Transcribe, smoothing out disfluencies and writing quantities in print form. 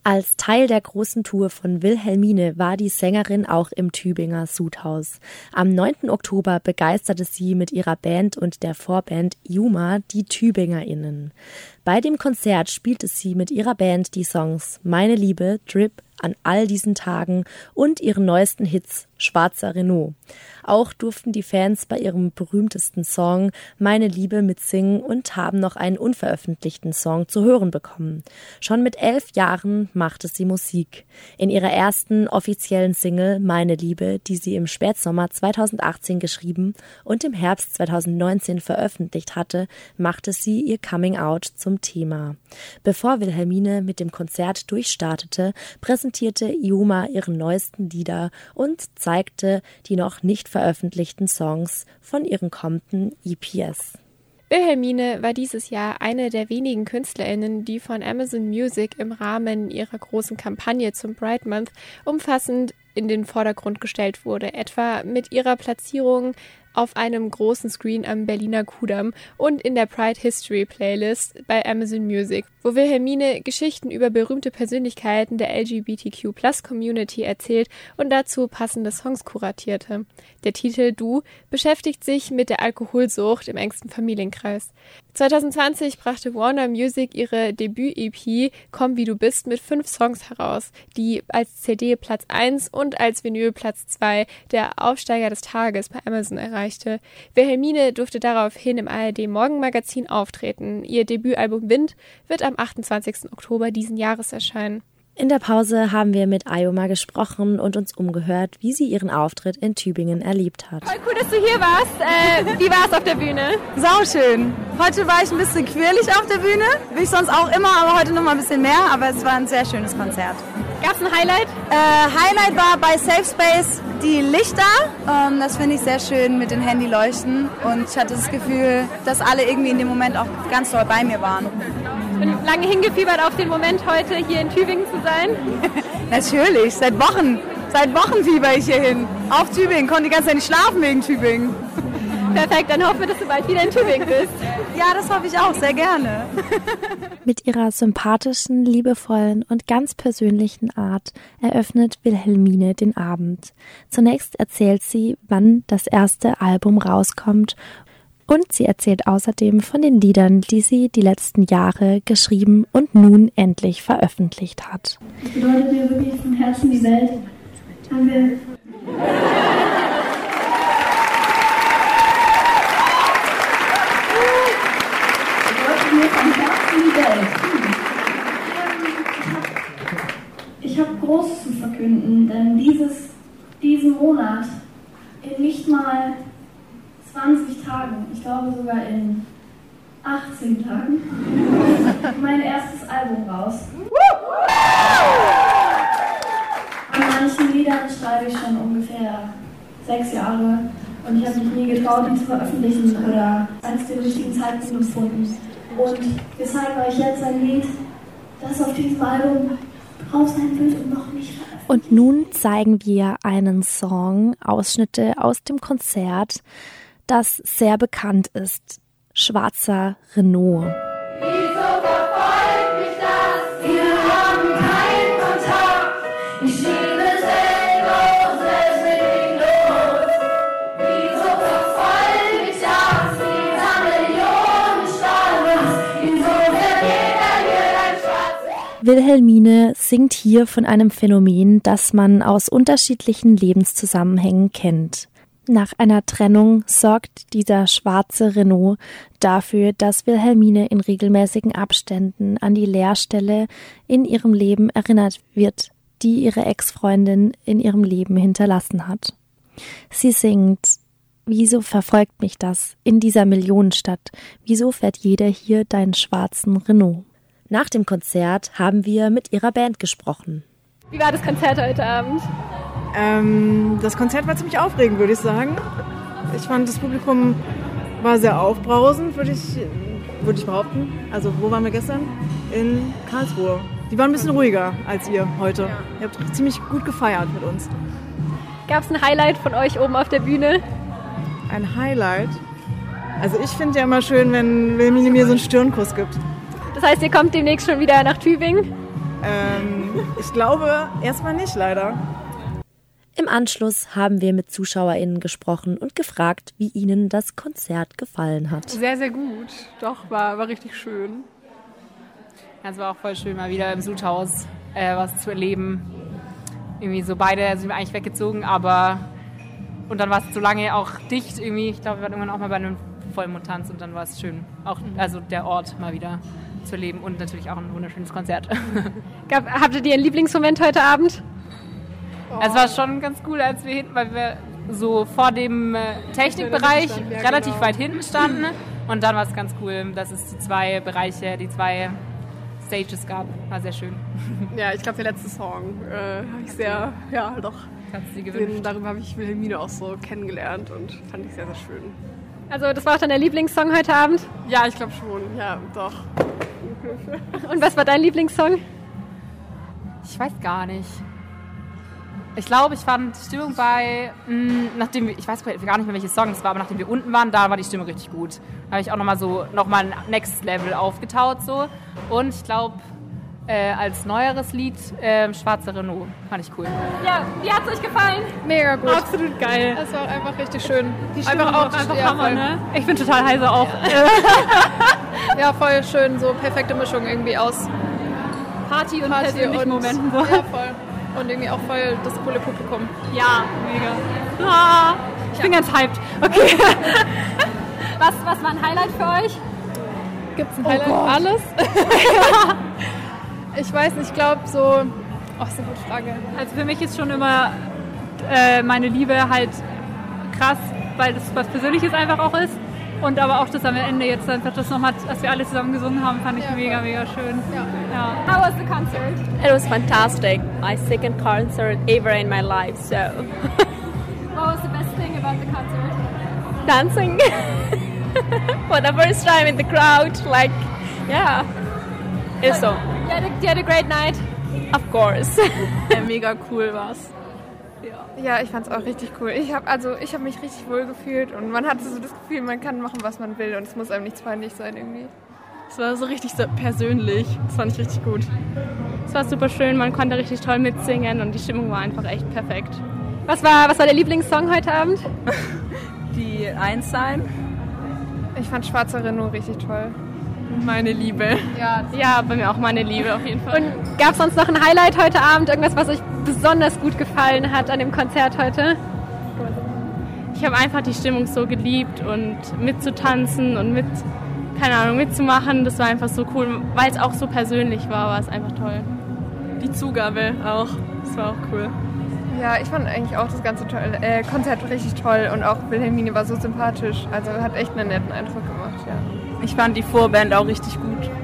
Als Teil der großen Tour von Wilhelmine war die Sängerin auch im Tübinger Sudhaus. Am 9. Oktober begeisterte sie mit ihrer Band und der Vorband Yuma die TübingerInnen. Bei dem Konzert spielte sie mit ihrer Band die Songs Meine Liebe, Drip, An all diesen Tagen und ihren neuesten Hits Schwarzer Renault. Auch durften die Fans bei ihrem berühmtesten Song Meine Liebe mitsingen und haben noch einen unveröffentlichten Song zu hören bekommen. Schon mit 11 Jahren machte sie Musik. In ihrer ersten offiziellen Single Meine Liebe, die sie im Spätsommer 2018 geschrieben und im Herbst 2019 veröffentlicht hatte, machte sie ihr Coming-out zum Thema. Bevor Wilhelmine mit dem Konzert durchstartete, präsentierte Yuma ihre neuesten Lieder und zeigte die noch nicht veröffentlichten Songs von ihren kommenden EPs. Wilhelmine war dieses Jahr eine der wenigen KünstlerInnen, die von Amazon Music im Rahmen ihrer großen Kampagne zum Pride Month umfassend in den Vordergrund gestellt wurde, etwa mit ihrer Platzierung auf einem großen Screen am Berliner Kudamm und in der Pride History Playlist bei Amazon Music, wo Wilhelmine Geschichten über berühmte Persönlichkeiten der LGBTQ+-Community erzählt und dazu passende Songs kuratierte. Der Titel Du beschäftigt sich mit der Alkoholsucht im engsten Familienkreis. 2020 brachte Warner Music ihre Debüt-EP Komm wie du bist mit 5 Songs heraus, die als CD Platz 1 und als Vinyl Platz 2 der Aufsteiger des Tages bei Amazon erreichte. Wilhelmine durfte daraufhin im ARD-Morgenmagazin auftreten. Ihr Debütalbum Wind wird am 28. Oktober diesen Jahres erscheinen. In der Pause haben wir mit Ayoma gesprochen und uns umgehört, wie sie ihren Auftritt in Tübingen erlebt hat. Voll cool, dass du hier warst. Wie war es auf der Bühne? Sauschön. Heute war ich ein bisschen quirlig auf der Bühne. Bin ich sonst auch immer, aber heute noch mal ein bisschen mehr. Aber es war ein sehr schönes Konzert. Gab es ein Highlight? Highlight war bei Safe Space die Lichter. Das finde ich sehr schön mit den Handyleuchten. Und ich hatte das Gefühl, dass alle irgendwie in dem Moment auch ganz doll bei mir waren. Ich bin lange hingefiebert auf den Moment, heute hier in Tübingen zu sein. Natürlich, seit Wochen fieber ich hier hin. Auf Tübingen, konnte die ganze Zeit nicht schlafen wegen Tübingen. Perfekt, dann hoffen wir, dass du bald wieder in Tübingen bist. Ja, das hoffe ich auch, sehr gerne. Mit ihrer sympathischen, liebevollen und ganz persönlichen Art eröffnet Wilhelmine den Abend. Zunächst erzählt sie, wann das erste Album rauskommt. Und sie erzählt außerdem von den Liedern, die sie die letzten Jahre geschrieben und nun endlich veröffentlicht hat. Das bedeutet mir wirklich von Herzen die Welt. Danke. Das bedeutet mir von Herzen die Welt. Ich habe Großes zu verkünden, denn diesen Monat in nicht mal 20 Tagen, ich glaube sogar in 18 Tagen, mein erstes Album raus. An manchen Liedern schreibe ich schon ungefähr 6 Jahre und ich habe mich nie getraut, die zu veröffentlichen oder als den richtigen Zeitpunkt empfunden. Und wir zeigen euch jetzt ein Lied, das auf diesem Album drauf sein wird und noch nicht veröffentlicht. Und nun zeigen wir einen Song, Ausschnitte aus dem Konzert, das sehr bekannt ist. Schwarzer Renault. Wieso verfolgt mich das? Wir haben keinen Kontakt. Ich schiebe sinnlos, es geht los. Wieso verfolgt mich das? Dieser Millionenstarres. Wieso vergeht hier ein Schwarz? Wilhelmine singt hier von einem Phänomen, das man aus unterschiedlichen Lebenszusammenhängen kennt. Nach einer Trennung sorgt dieser schwarze Renault dafür, dass Wilhelmine in regelmäßigen Abständen an die Leerstelle in ihrem Leben erinnert wird, die ihre Ex-Freundin in ihrem Leben hinterlassen hat. Sie singt: Wieso verfolgt mich das in dieser Millionenstadt? Wieso fährt jeder hier deinen schwarzen Renault? Nach dem Konzert haben wir mit ihrer Band gesprochen. Wie war das Konzert heute Abend? Das Konzert war ziemlich aufregend, würde ich sagen. Ich fand, das Publikum war sehr aufbrausend, würde ich behaupten. Also, wo waren wir gestern? In Karlsruhe. Die waren ein bisschen ruhiger als ihr heute. Ihr habt ziemlich gut gefeiert mit uns. Gab es ein Highlight von euch oben auf der Bühne? Ein Highlight? Also ich finde ja immer schön, wenn Wilhelmine mir so einen Stirnkuss gibt. Das heißt, ihr kommt demnächst schon wieder nach Tübingen? Ich glaube erstmal nicht, leider. Im Anschluss haben wir mit ZuschauerInnen gesprochen und gefragt, wie ihnen das Konzert gefallen hat. Sehr, sehr gut. Doch, war richtig schön. Ja, es war auch voll schön, mal wieder im Sudhaus was zu erleben. Irgendwie so beide sind wir eigentlich weggezogen, aber und dann war es so lange auch dicht irgendwie. Ich glaube, wir waren irgendwann auch mal bei einem Vollmondtanz und dann war es schön, auch also der Ort mal wieder zu erleben und natürlich auch ein wunderschönes Konzert. Hattet ihr einen Lieblingsmoment heute Abend? Es war schon ganz cool, als wir hinten, weil wir so vor dem Technikbereich relativ weit hinten standen und dann war es ganz cool, dass es die zwei Bereiche, die zwei Stages gab. War sehr schön. Ja, ich glaube, der letzte Song habe ich sehr, ja doch. Kannst du dir gewünscht. Darüber habe ich Wilhelmine auch so kennengelernt und fand ich sehr, sehr schön. Also das war auch dann der Lieblingssong heute Abend? Ja, ich glaube schon. Ja, doch. Und was war dein Lieblingssong? Ich weiß gar nicht. Ich glaube, ich fand die Stimmung nachdem ich weiß gar nicht mehr, welches Song es war, aber nachdem wir unten waren, da war die Stimmung richtig gut. Da habe ich auch nochmal ein Next Level aufgetaut so. Und ich glaube, als neueres Lied Schwarzer Renault. Fand ich cool. Ja, wie hat es euch gefallen? Mega gut. Absolut geil. Es war einfach richtig schön. Die Stimmung einfach Hammer, ne? Ich bin total heiser auch. Ja, voll schön. So perfekte Mischung irgendwie aus Party und persönlichen Momenten. So. Ja, voll. Und irgendwie auch voll das coole Publikum. Ja, mega. Ah, ich bin ganz hyped. Okay. Was war ein Highlight für euch? Gibt's ein Highlight? Alles? Ich weiß nicht, ich glaube so... Oh, ist eine gute Frage. Also für mich ist schon immer meine Liebe halt krass, weil das was Persönliches einfach auch ist. Und aber auch das am Ende jetzt einfach das nochmal, dass wir alle zusammen gesungen haben, fand ich mega, mega schön. Ja. How was the concert? It was fantastic. My second concert ever in my life, so. What was the best thing about the concert? Dancing. For the first time in the crowd, like, yeah. It's so. You had a great night. Of course. Mega cool war's. Ja, ich fand's auch richtig cool. Ich habe mich richtig wohl gefühlt und man hatte so das Gefühl, man kann machen, was man will und es muss einem nichts peinlich sein irgendwie. Es war so richtig so persönlich. Das fand ich richtig gut. Es war super schön, man konnte richtig toll mitsingen und die Stimmung war einfach echt perfekt. Was war der Lieblingssong heute Abend? Die Einssein. Ich fand Schwarzer Renault richtig toll. Meine Liebe. Ja, bei mir auch meine Liebe auf jeden Fall. Und gab es sonst noch ein Highlight heute Abend? Irgendwas, was euch besonders gut gefallen hat an dem Konzert heute? Ich habe einfach die Stimmung so geliebt und mitzutanzen und mitzumachen. Das war einfach so cool, weil es auch so persönlich war es einfach toll. Die Zugabe auch. Das war auch cool. Ja, ich fand eigentlich auch das ganze Konzert richtig toll und auch Wilhelmine war so sympathisch. Also hat echt einen netten Eindruck gemacht, ja. Ich fand die Vorband auch richtig gut.